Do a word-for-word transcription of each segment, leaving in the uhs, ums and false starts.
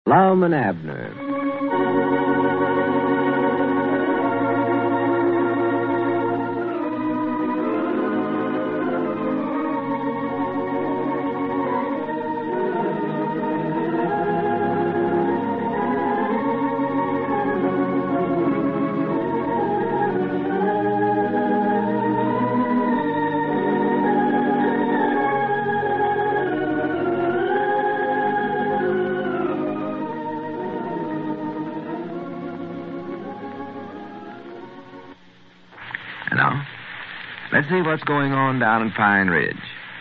Lum and Abner. Now, let's see what's going on down in Pine Ridge.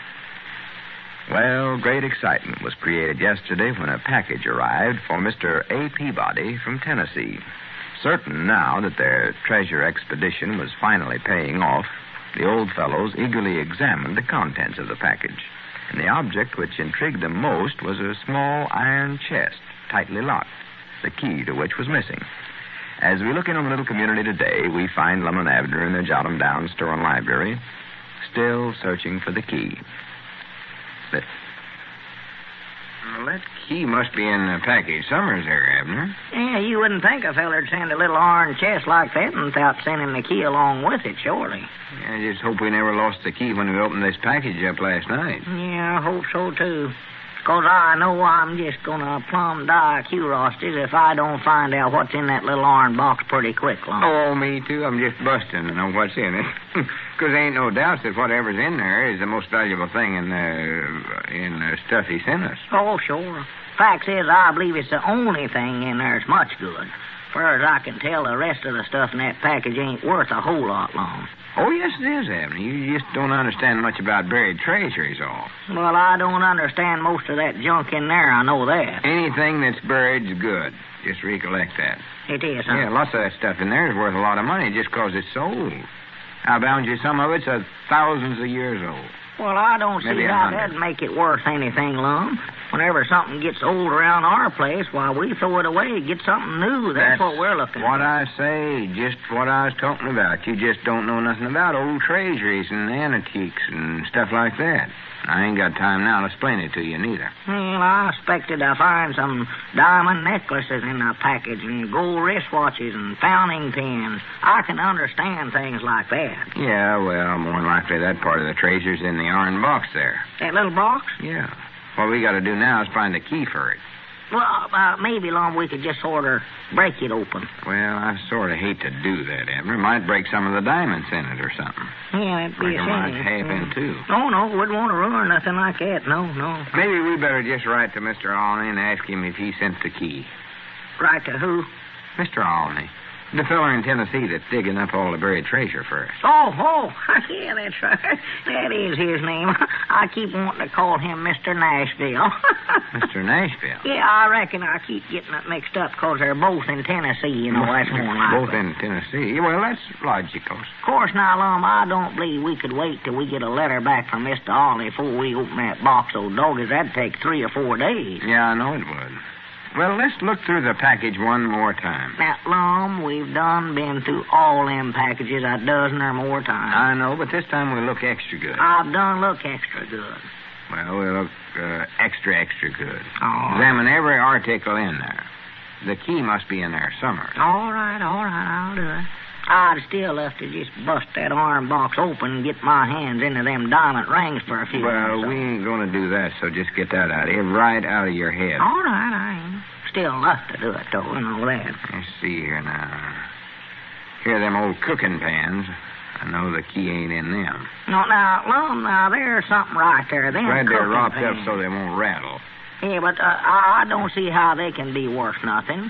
Well, great excitement was created yesterday when a package arrived for Mister A. Peabody from Tennessee. Certain now that their treasure expedition was finally paying off, the old fellows eagerly examined the contents of the package. And the object which intrigued them most was a small iron chest, tightly locked, the key to which was missing. As we look in on the little community today, we find Lum and Abner in their Jotham Down store and library, still searching for the key. But... Well, that key must be in the package somewhere there, Abner. Yeah, you wouldn't think a feller'd send a little iron chest like that without sending the key along with it, surely. Yeah, I just hope we never lost the key when we opened this package up last night. Yeah, I hope so, too. Because I know I'm just going to plumb die of curiosity if I don't find out what's in that little iron box pretty quick, Lum. Oh, me too. I'm just busting to know what's in it. Because there ain't no doubt that whatever's in there is the most valuable thing in the, in the stuff he sent us. Oh, sure. Fact is, I believe it's the only thing in there that's much good. Far as I can tell, the rest of the stuff in that package ain't worth a whole lot, Lum. Oh, yes, it is, Abner. You just don't understand much about buried treasure, is all. Well, I don't understand most of that junk in there, I know that. Anything that's buried's good. Just recollect that. It is, huh? Yeah, lots of that stuff in there is worth a lot of money just 'cause it's so old. I bound you some of it's uh, thousands of years old. Well, I don't Maybe see a how hundred. that'd make it worth anything, Lum. Whenever something gets old around our place, why, we throw it away, get something new. That's, That's what we're looking what for. I say, just what I was talking about. You just don't know nothing about old treasuries and antiques and stuff like that. I ain't got time now to explain it to you, neither. Well, I expected to find some diamond necklaces in the package and gold wristwatches and fountain pens. I can understand things like that. Yeah, well, more than likely that part of the treasure's in the iron box there. That little box? Yeah. What we got to do now is find the key for it. Well, uh, maybe, Lum, we could just sort of break it open. Well, I sort of hate to do that, Abner. It might break some of the diamonds in it or something. Yeah, that'd be Break a 'em right shame. half in two. No, no, wouldn't want to ruin nothing like that. No, no. Maybe we better just write to Mister Olney and ask him if he sent the key. Right to who? Mister Olney. The feller in Tennessee that's digging up all the buried treasure for us. Oh, oh, yeah, that's right. That is his name. I keep wanting to call him Mister Nashville. Mister Nashville? Yeah, I reckon I keep getting it mixed up because they're both in Tennessee, you know, that's more likely. Both in Tennessee. Well, that's logical. Of course, now, Lum, I don't believe we could wait till we get a letter back from Mister Olney before we open that box, old doggies. That'd take three or four days. Yeah, I know it would. Well, let's look through the package one more time. Now, Lum, we've done been through all them packages a dozen or more times. I know, but this time we'll look extra good. I've done look extra good. Well, we'll look uh, extra, extra good. Oh. Examine every article in there. The key must be in there somewhere. All right, all right, I'll do it. I'd still love to just bust that iron box open and get my hands into them diamond rings for a few Well, minutes. we ain't going to do that, so just get that out of here, right out of your head. All right, I ain't. Still love to do it, though, and all that. Let's see here now. Here are them old cooking pans. I know the key ain't in them. No, now, Lum, now, there's something right there. Them Glad they're cooking wrapped up pans. so they won't rattle. Yeah, but uh, I, I don't see how they can be worth nothing.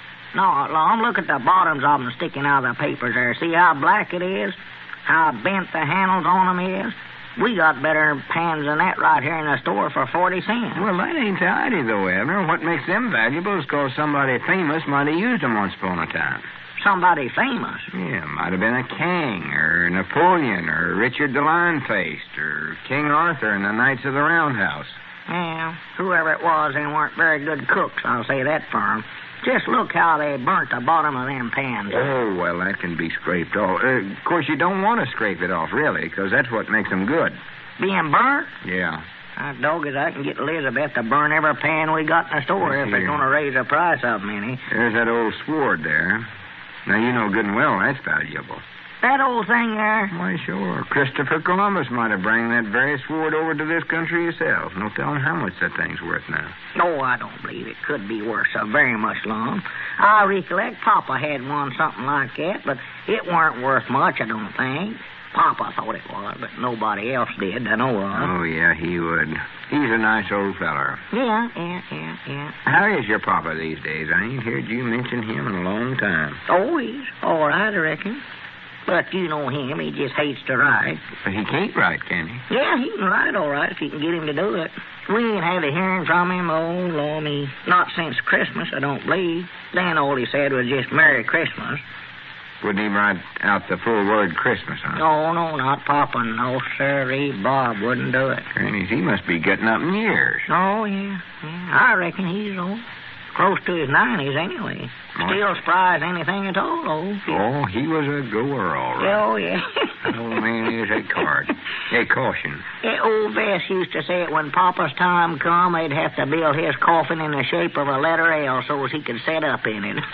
No, Lum, look at the bottoms of them sticking out of the papers there. See how black it is? How bent the handles on them is? We got better pans than that right here in the store for forty cents. Well, that ain't tidy, though, Abner. What makes them valuable is 'cause somebody famous might have used them once upon a time. Somebody famous. Yeah, might have been a king, or Napoleon, or Richard the Lion-Faced, or King Arthur and the Knights of the Round House. Yeah, whoever it was, they weren't very good cooks, I'll say that for 'em. Just look how they burnt the bottom of them pans. Oh, well, that can be scraped off. Uh, of course, you don't want to scrape it off, really, 'cause that's what makes them good. Being burnt? Yeah. I dog it, I can get Elizabeth to burn every pan we got in the store if they're going to raise the price of them any. There's that old sword there. Now, you know good and well that's valuable. That old thing there? Why, sure. Christopher Columbus might have brought that very sword over to this country himself. No telling how much that thing's worth now. No, I don't believe it could be worth so very much long. I recollect Papa had one something like that, but it weren't worth much, I don't think. Papa thought it was, but nobody else did, I know of. Oh, yeah, he would. He's a nice old feller. Yeah, yeah, yeah, yeah. How is your papa these days? I ain't heard you mention him in a long time. Oh, he's all right, I reckon. But you know him, he just hates to write. But he can't write, can he? Yeah, he can write all right if you can get him to do it. We ain't had a hearing from him, oh, Lord, me. Not since Christmas, I don't believe. Then all he said was just Merry Christmas. Wouldn't he write out the full word Christmas, huh? No, no, not Papa. No, sirree. Bob wouldn't do it. Granny, he must be getting up in years. Oh, yeah, yeah. I reckon he's old. Close to his nineties, anyway. Still spry as anything at all, though. Oh, he was a goer, all right. Oh, yeah. That old man is a card. Hey, caution. Yeah, old Bess used to say it when Papa's time come, they'd have to build his coffin in the shape of a letter L so as he could set up in it.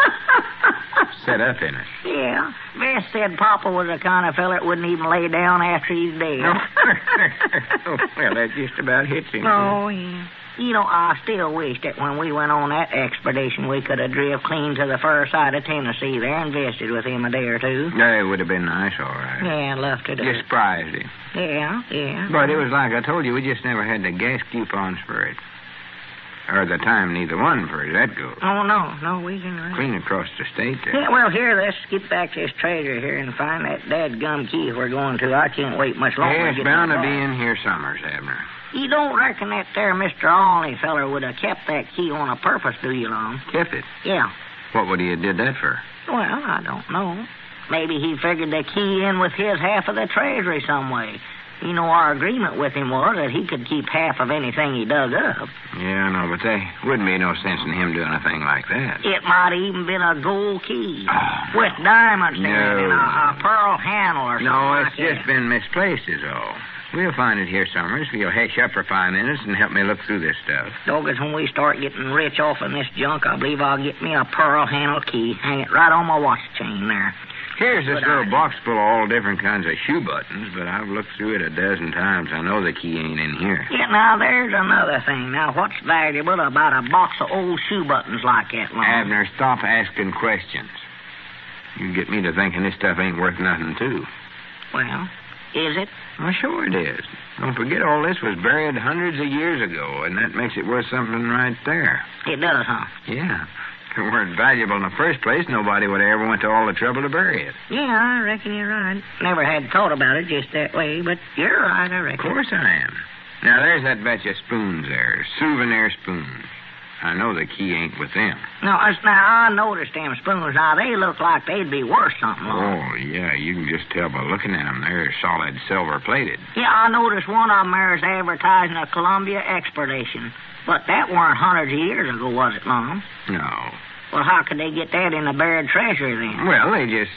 Set up in it? Yeah. Bess said Papa was the kind of fella that wouldn't even lay down after he's dead. Oh, well, that just about hits him. Oh, yeah. You know, I still wish that when we went on that expedition, we could have driven clean to the far side of Tennessee there and visited with him a day or two. Yeah, it would have been nice, all right. Yeah, I'd love to do Just it. surprised him. Yeah, yeah. But it was like I told you, we just never had the gas coupons for it. Or the time, neither one for it, that goes. Oh, no, no, we can... Clean across the state there. Yeah, well, here, let's get back to this treasure here and find that dadgum key we're going to. I can't wait much longer. Yeah, to it's get bound that to be back. in here summers, Abner. You don't reckon that there Mister Olney feller would have kept that key on a purpose, do you, Long? Kept it? Yeah. What would he have did that for? Well, I don't know. Maybe he figured the key in with his half of the treasury some way. You know, our agreement with him was that he could keep half of anything he dug up. Yeah, I know, but there wouldn't be no sense in him doing a thing like that. It might have even been a gold key Oh, with diamonds in no. it and a, a pearl handle or something No, like it's just that. been misplaced is all. We'll find it here, Summers. You'll hush up for five minutes and help me look through this stuff. Doggone, when we start getting rich off of this junk, I believe I'll get me a pearl handle key. Hang it right on my watch chain there. Here's this Good little idea. box full of all different kinds of shoe buttons, but I've looked through it a dozen times. I know the key ain't in here. Yeah, now, there's another thing. Now, what's valuable about a box of old shoe buttons like that, Long? Abner, stop asking questions. You get me to thinking this stuff ain't worth nothing, too. Well, is it? Well, sure it is. Don't forget all this was buried hundreds of years ago, and that makes it worth something right there. It does, huh? Yeah. If it weren't valuable in the first place, nobody would have ever went to all the trouble to bury it. Yeah, I reckon you're right. Never had thought about it just that way, but you're right, I Of reckon. course I am. Now, there's that batch of spoons there, souvenir spoons. I know the key ain't with them. Now, us- now, I noticed them spoons. Now, they look like they'd be worth something, Long. Oh, yeah, you can just tell by looking at them. They're solid silver-plated. Yeah, I noticed one of them there's advertising a Columbia expedition. But that weren't hundreds of years ago, was it, Mom? No. Well, how could they get that in the buried treasure then? Well, they just...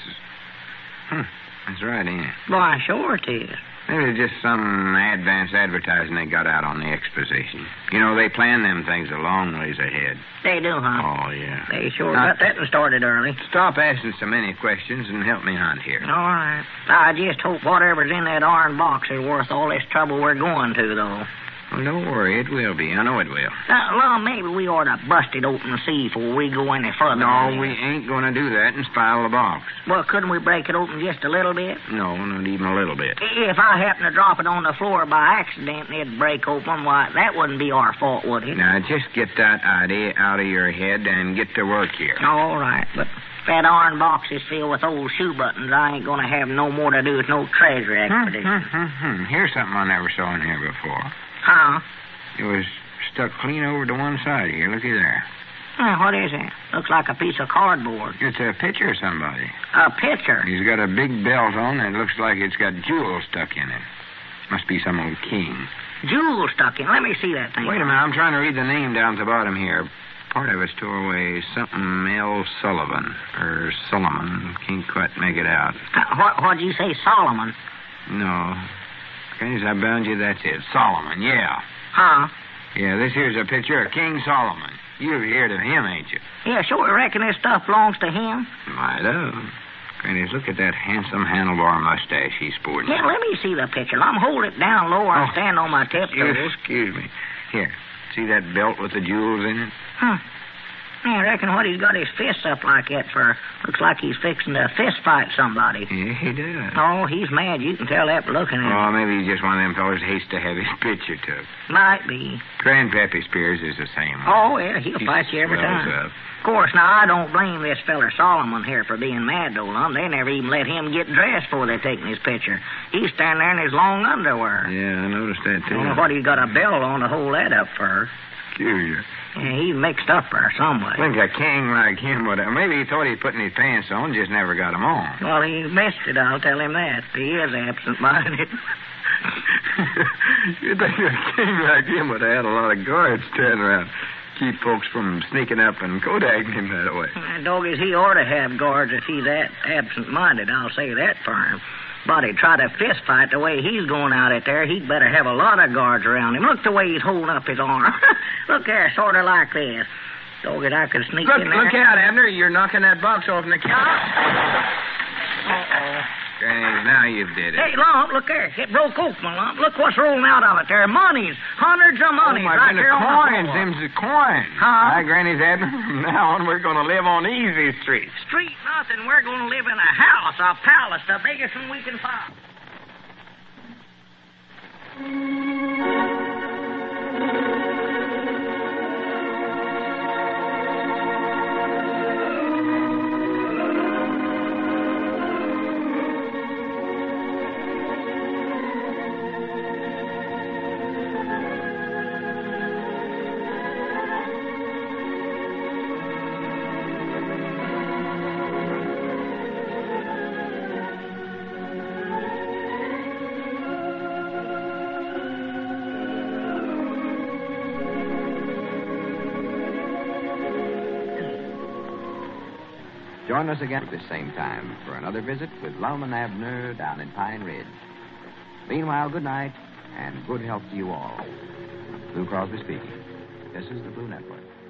Huh, that's right, ain't it? Why, sure it is. Maybe just some advanced advertising they got out on the exposition. You know, they plan them things a long ways ahead. They do, huh? Oh, yeah. They sure Now- got that and started early. Stop asking so many questions and help me hunt here. All right. I just hope whatever's in that iron box is worth all this trouble we're going to, though. Well, don't worry. It will be. I know it will. Now, well, maybe we ought to bust it open and see before we go any further. No, with it. we ain't going to do that and spile the box. Well, couldn't we break it open just a little bit? No, not even a little bit. If I happen to drop it on the floor by accident and it'd break open, why, that wouldn't be our fault, would it? Now, just get that idea out of your head and get to work here. All right, but if that iron box is filled with old shoe buttons, I ain't going to have no more to do with no treasure expedition. Hmm, hmm, hmm. Here's something I never saw in here before. Huh? It was stuck clean over to one side here. Looky there. Uh, what is it? Looks like a piece of cardboard. It's a picture of somebody. A picture. He's got a big belt on and it looks like it's got jewels stuck in it. Must be some old king. Jewel stuck in. Let me see that thing. Wait a minute. I'm trying to read the name down at the bottom here. Part of it's tore away. Something L. Sullivan. Or Solomon. Can't quite make it out. Uh, what, what'd you say, Solomon? No. As I bound you, that's it. Solomon, yeah. Huh? Yeah, this here's a picture of King Solomon. You've heard of him, ain't you? Yeah, sure. I reckon this stuff belongs to him. Might have. Granny, look at that handsome handlebar mustache he's sporting. Yeah, let me see the picture. I'm hold it down low and Oh, stand on my tiptoes. Excuse me. Here, see that belt with the jewels in it? Huh. Yeah, I reckon what he's got his fists up like that for looks like he's fixing to fist fight somebody. Yeah, he does. Oh, he's mad. You can tell that by looking at him. Oh, maybe he's just one of them fellas that hates to have his picture took. Might be. Grandpappy Spears is the same way. Oh, yeah, he'll He fight you every swells time. up. Of course, now, I don't blame this feller Solomon here for being mad, though, Lum. They never even let him get dressed before they taken his picture. He's standing there in his long underwear. Yeah, I noticed that, I too. don't know what he's got a belt on to hold that up for. Peculiar. Yeah, he's mixed up there some way. Think a king like him would have... Maybe he thought he'd put his pants on, just never got 'em on. Well, he missed it, I'll tell him that. He is absent-minded. You'd think a king like him would have had a lot of guards standing around. Keep folks from sneaking up and Kodaking him that way. Uh, doggies, he ought to have guards if he's that absent-minded. I'll say that for him. But he'd try to fist fight the way he's going out at there. He'd better have a lot of guards around him. Look the way he's holding up his arm. Look there, sort of like this. Doggies, I could sneak Look, in there. look out, Abner. You're knocking that box off in the counter. Uh-oh. Granny, now you've did it. Hey, Lump, look there. It broke open, Lump. Look what's rolling out of it there. Monies. Hundreds of Oh, monies. my right goodness, there on the coins. floor. Them's the coins. Huh? Hi, Granny's Abner. From now on, we're going to live on Easy Street. Street nothing. We're going to live in a house, a palace, the biggest one we can find. Join us again at the same time for another visit with Lum and Abner down in Pine Ridge. Meanwhile, good night and good health to you all. Lou Crosby speaking. This is the Blue Network.